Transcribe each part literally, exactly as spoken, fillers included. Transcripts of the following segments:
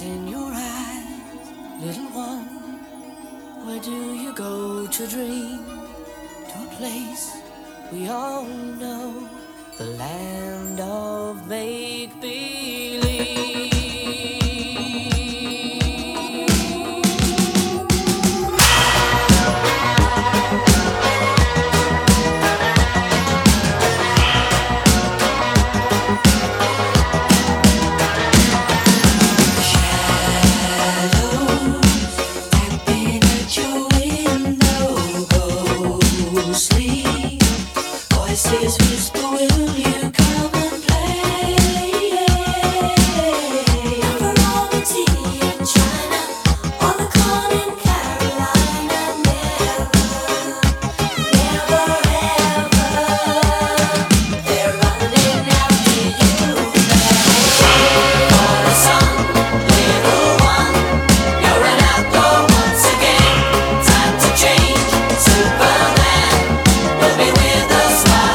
What's in your eyes, little one? Where do you go to dream? To a place we all know, the land of make-believe. Voices whisper, will you come and play? Variety in China, or the corn in Carolina. Never, never ever, they're running after you. For the sun, little one, you're an outlaw once again. Time to change, Superman will be with us.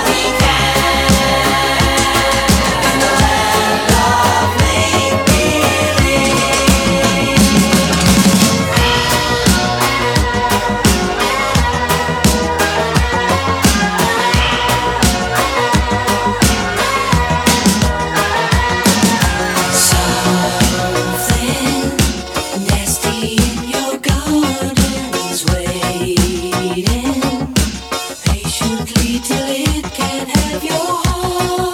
Till it can have your heart.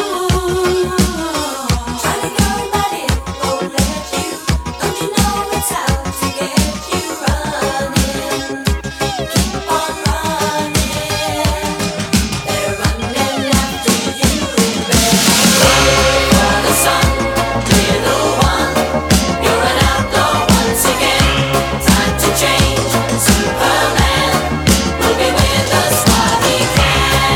Try to go, but it won't let you. Don't you know it's out to get you running? Keep on running. They're running after you. For the sun, little one, you're an outlaw once again. Time to change, Superman will be with us while he can.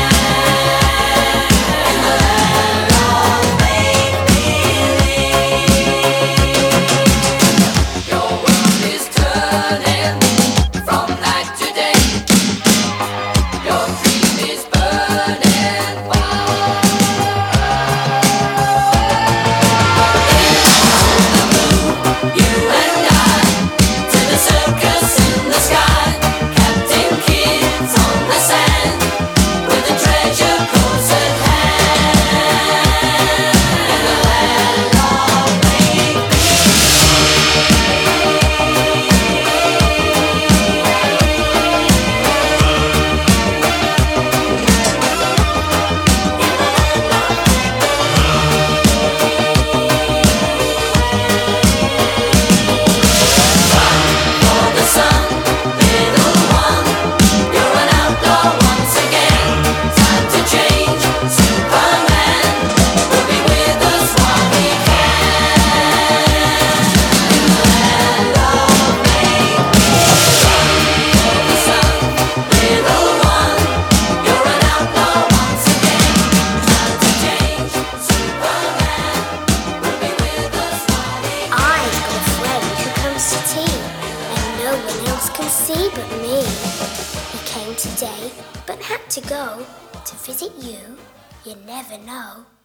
Can see but me. He came today, but had to go to visit you. You never know.